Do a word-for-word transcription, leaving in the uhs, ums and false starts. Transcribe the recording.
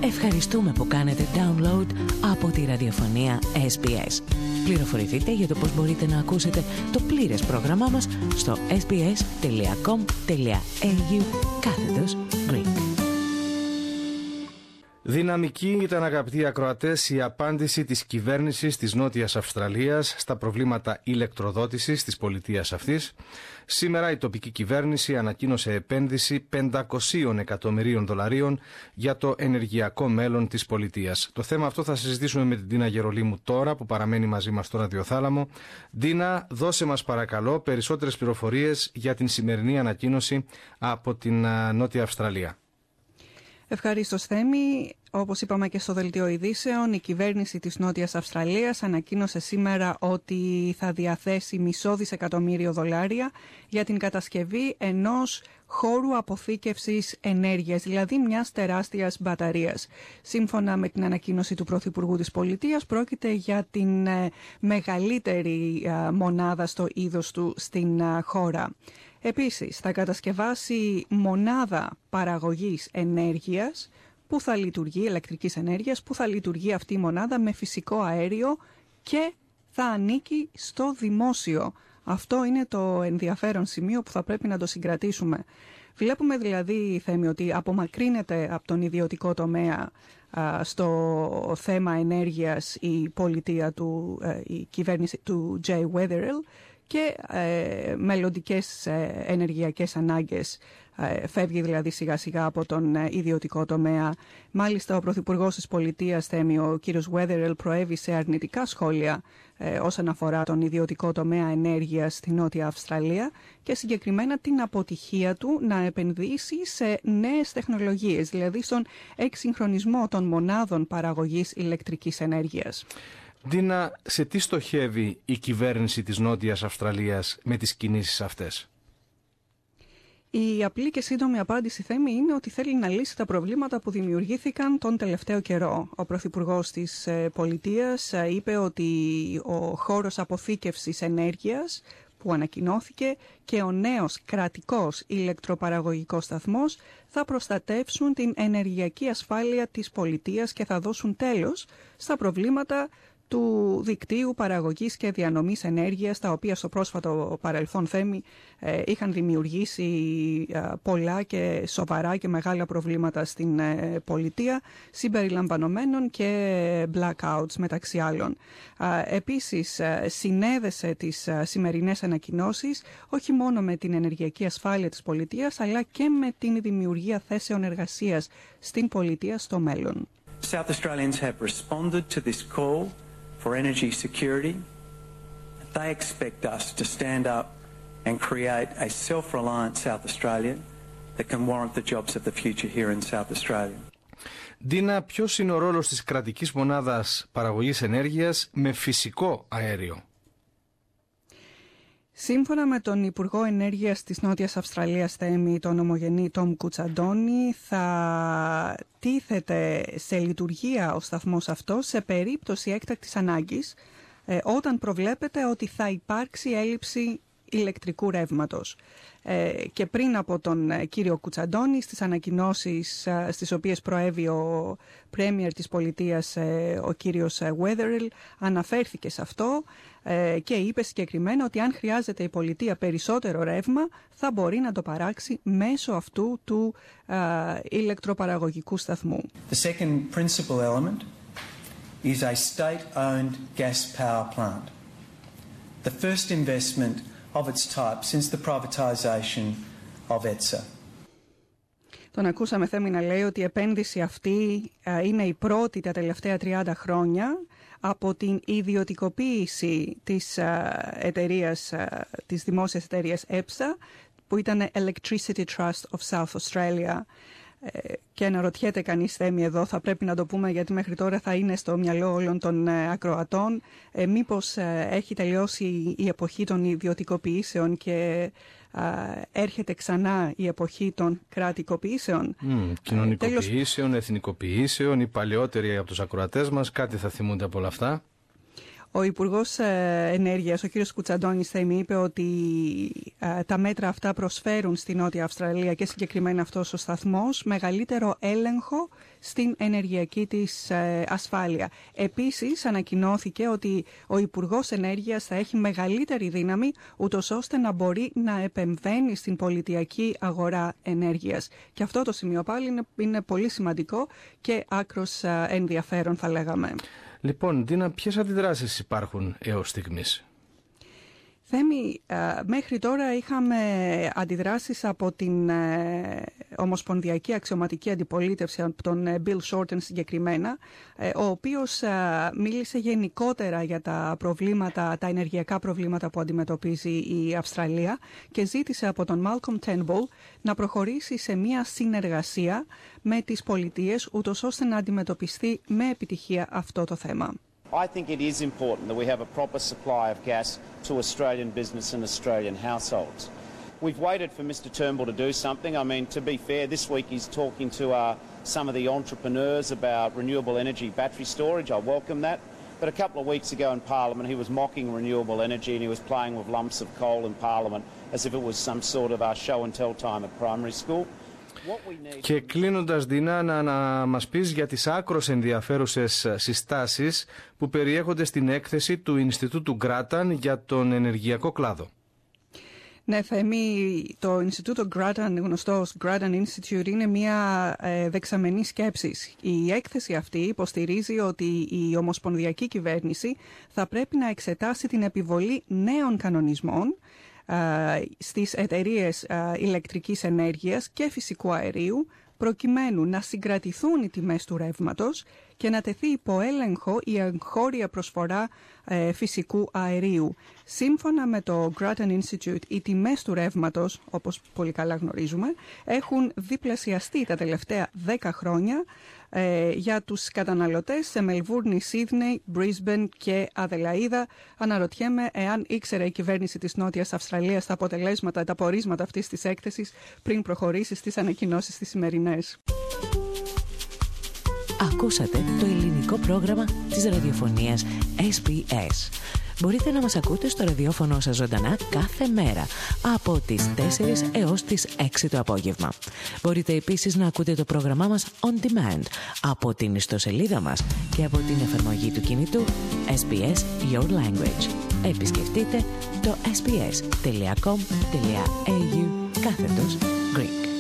Ευχαριστούμε που κάνετε download από τη ραδιοφωνία ες μπι ες. Πληροφορηθείτε για το πώς μπορείτε να ακούσετε το πλήρες πρόγραμμά μας στο sbs.com.au κάθετος Greek. Δυναμική ήταν, αγαπητοί ακροατές, η απάντηση της κυβέρνησης της Νότιας Αυστραλίας στα προβλήματα ηλεκτροδότησης της πολιτείας αυτής. Σήμερα η τοπική κυβέρνηση ανακοίνωσε επένδυση πεντακόσια εκατομμυρίων δολαρίων για το ενεργειακό μέλλον της πολιτείας. Το θέμα αυτό θα συζητήσουμε με την Ντίνα Γερολίμου τώρα, που παραμένει μαζί μας στο ραδιοθάλαμο. Ντίνα, δώσε μας παρακαλώ περισσότερες πληροφορίες για την σημερινή ανακοίνωση από την Νότια Αυστραλία. Ευχαριστώ, Θέμη. Όπως είπαμε και στο δελτίο ειδήσεων, η κυβέρνηση της Νότιας Αυστραλίας ανακοίνωσε σήμερα ότι θα διαθέσει μισό δισεκατομμύριο δολάρια για την κατασκευή ενός χώρου αποθήκευσης ενέργειας, δηλαδή μιας τεράστιας μπαταρίας. Σύμφωνα με την ανακοίνωση του Πρωθυπουργού της Πολιτείας, πρόκειται για την μεγαλύτερη μονάδα στο είδος του στην χώρα. Επίσης, θα κατασκευάσει μονάδα παραγωγής ενέργειας που θα λειτουργεί, ηλεκτρικής ενέργειας, που θα λειτουργεί αυτή η μονάδα με φυσικό αέριο και θα ανήκει στο δημόσιο. Αυτό είναι το ενδιαφέρον σημείο που θα πρέπει να το συγκρατήσουμε. Βλέπουμε δηλαδή, Θέμη, ότι απομακρύνεται από τον ιδιωτικό τομέα α, στο θέμα ενέργειας η πολιτεία του, ε, η κυβέρνηση του Jay Weatherill, και ε, μελλοντικές ε, ενεργειακές ανάγκες, ε, φεύγει δηλαδή σιγά σιγά από τον ε, ιδιωτικό τομέα. Μάλιστα ο Πρωθυπουργός της Πολιτείας, Θέμη, ο κύριος Weatherill, προέβη σε αρνητικά σχόλια ε, όσον αφορά τον ιδιωτικό τομέα ενέργειας στη Νότια Αυστραλία και συγκεκριμένα την αποτυχία του να επενδύσει σε νέες τεχνολογίες, δηλαδή στον εξυγχρονισμό των μονάδων παραγωγής ηλεκτρικής ενέργειας. Ντίνα, σε τι στοχεύει η κυβέρνηση της Νότιας Αυστραλίας με τις κινήσεις αυτές? Η απλή και σύντομη απάντηση, Θέμη, είναι ότι θέλει να λύσει τα προβλήματα που δημιουργήθηκαν τον τελευταίο καιρό. Ο Πρωθυπουργός της Πολιτείας είπε ότι ο χώρος αποθήκευσης ενέργειας που ανακοινώθηκε και ο νέος κρατικός ηλεκτροπαραγωγικός σταθμός θα προστατεύσουν την ενεργειακή ασφάλεια της πολιτείας και θα δώσουν τέλος στα προβλήματα του δικτύου παραγωγής και διανομής ενέργειας, τα οποία στο πρόσφατο παρελθόν, Θέμη, ε, είχαν δημιουργήσει ε, πολλά και σοβαρά και μεγάλα προβλήματα στην ε, πολιτεία, συμπεριλαμβανομένων και blackouts μεταξύ άλλων. Ε, επίσης, ε, συνέδεσε τις ε, σημερινές ανακοινώσεις όχι μόνο με την ενεργειακή ασφάλεια της πολιτείας, αλλά και με την δημιουργία θέσεων εργασίας στην πολιτεία στο μέλλον. South Australians have responded to this call for energy security. They expect us to stand up and create a self-reliant South Australia that can warrant the jobs of the future here in South Australia. Ντίνα, ποιος είναι ο ρόλος της κρατικής μονάδας παραγωγής ενέργειας με φυσικό αέριο? Σύμφωνα με τον Υπουργό Ενέργειας της Νότιας Αυστραλίας, Θέμη, τον ομογενή Τόμ Κουτσαντόνι, θα τίθεται σε λειτουργία ο σταθμός αυτός σε περίπτωση έκτακτης ανάγκης, ε, όταν προβλέπεται ότι θα υπάρξει έλλειψη ηλεκτρικού ρεύματος. Ε, και πριν από τον ε, κύριο Κουτσαντόνι, στις ανακοινώσεις ε, στις οποίες προέβη ο Πρέμιερ της πολιτείας, ε, ο κύριος ε, Weatherill, αναφέρθηκε σε αυτό ε, και είπε συγκεκριμένα ότι αν χρειάζεται η πολιτεία περισσότερο ρεύμα, θα μπορεί να το παράξει μέσω αυτού του ε, ηλεκτροπαραγωγικού σταθμού. The second principal element is a state-owned gas power plant. The first investment of its type since the privatisation of ETSA. Τον ακούσαμε, Θέμη, να λέει ότι η επένδυση αυτή α, είναι η πρώτη τα τελευταία τριάντα χρόνια από την ιδιωτικοποίηση της α, εταιρείας, α, της δημόσιας εταιρείας ΕΠΣΑ, που ήταν Electricity Trust of South Australia. Και αναρωτιέται κανείς, Θέμη, εδώ θα πρέπει να το πούμε γιατί μέχρι τώρα θα είναι στο μυαλό όλων των ε, ακροατών, ε, μήπως ε, έχει τελειώσει η εποχή των ιδιωτικοποιήσεων και ε, έρχεται ξανά η εποχή των κρατικοποιήσεων. Mm, κοινωνικοποιήσεων, ε, εθνικοποιήσεων, οι παλαιότεροι από τους ακροατές μας κάτι θα θυμούνται από όλα αυτά. Ο Υπουργός Ενέργειας, ο κύριος Κουτσαντώνης, θέμη, είπε ότι ε, τα μέτρα αυτά προσφέρουν στη Νότια Αυστραλία και συγκεκριμένα αυτός ο σταθμός μεγαλύτερο έλεγχο στην ενεργειακή της ε, ασφάλεια. Επίσης, ανακοινώθηκε ότι ο Υπουργός Ενέργειας θα έχει μεγαλύτερη δύναμη, ούτως ώστε να μπορεί να επεμβαίνει στην πολιτιακή αγορά ενέργειας. Και αυτό το σημείο πάλι είναι, είναι πολύ σημαντικό και άκρος ε, ενδιαφέρον, θα λέγαμε. Λοιπόν, Ντίνα, ποιες αντιδράσεις υπάρχουν έως στιγμής? Θέμη, μέχρι τώρα είχαμε αντιδράσεις από την Ομοσπονδιακή Αξιωματική Αντιπολίτευση, από τον Bill Shorten συγκεκριμένα, ο οποίος μίλησε γενικότερα για τα προβλήματα, τα ενεργειακά προβλήματα που αντιμετωπίζει η Αυστραλία και ζήτησε από τον Malcolm Turnbull να προχωρήσει σε μια συνεργασία με τις πολιτείες, ούτως ώστε να αντιμετωπιστεί με επιτυχία αυτό το θέμα. I think it is important that we have a proper supply of gas to Australian business and Australian households. We've waited for Mr Turnbull to do something. I mean, to be fair, this week he's talking to uh, some of the entrepreneurs about renewable energy battery storage. I welcome that. But a couple of weeks ago in Parliament, he was mocking renewable energy and he was playing with lumps of coal in Parliament as if it was some sort of uh, show and tell time at primary school. Και κλείνοντας, Ντίνα, να, να μας πεις για τις άκρως ενδιαφέρουσες συστάσεις που περιέχονται στην έκθεση του Ινστιτούτου Grattan για τον ενεργειακό κλάδο. Ναι, Θέμη, το Ινστιτούτο Grattan, γνωστό ως Grattan Institute, είναι μια ε, δεξαμενή σκέψης. Η έκθεση αυτή υποστηρίζει ότι η ομοσπονδιακή κυβέρνηση θα πρέπει να εξετάσει την επιβολή νέων κανονισμών στις εταιρείες ηλεκτρικής ενέργειας και φυσικού αερίου, προκειμένου να συγκρατηθούν οι τιμές του ρεύματος και να τεθεί υπό έλεγχο η εγχώρια προσφορά ε, φυσικού αερίου. Σύμφωνα με το Grattan Institute, οι τιμές του ρεύματος, όπως πολύ καλά γνωρίζουμε, έχουν διπλασιαστεί τα τελευταία δέκα χρόνια ε, για τους καταναλωτές σε Μελβούρνη, Σίδνεϊ, Μπρίσμπεν και Αδελαΐδα. Αναρωτιέμαι εάν ήξερε η κυβέρνηση της Νότιας Αυστραλίας τα αποτελέσματα, τα πορίσματα αυτής της έκθεσης πριν προχωρήσει στις ανακοινώσεις τις σημερινές. Ακούσατε το ελληνικό πρόγραμμα της ραδιοφωνίας ες μπι ες. Μπορείτε να μας ακούτε στο ραδιόφωνο σας ζωντανά κάθε μέρα από τις τέσσερις έως τις έξι το απόγευμα. Μπορείτε επίσης να ακούτε το πρόγραμμά μας on demand από την ιστοσελίδα μας και από την εφαρμογή του κινητού ες μπι ες Your Language. Επισκεφτείτε το ες μπι ες τελεία κομ τελεία έι γιου κάθετος Greek.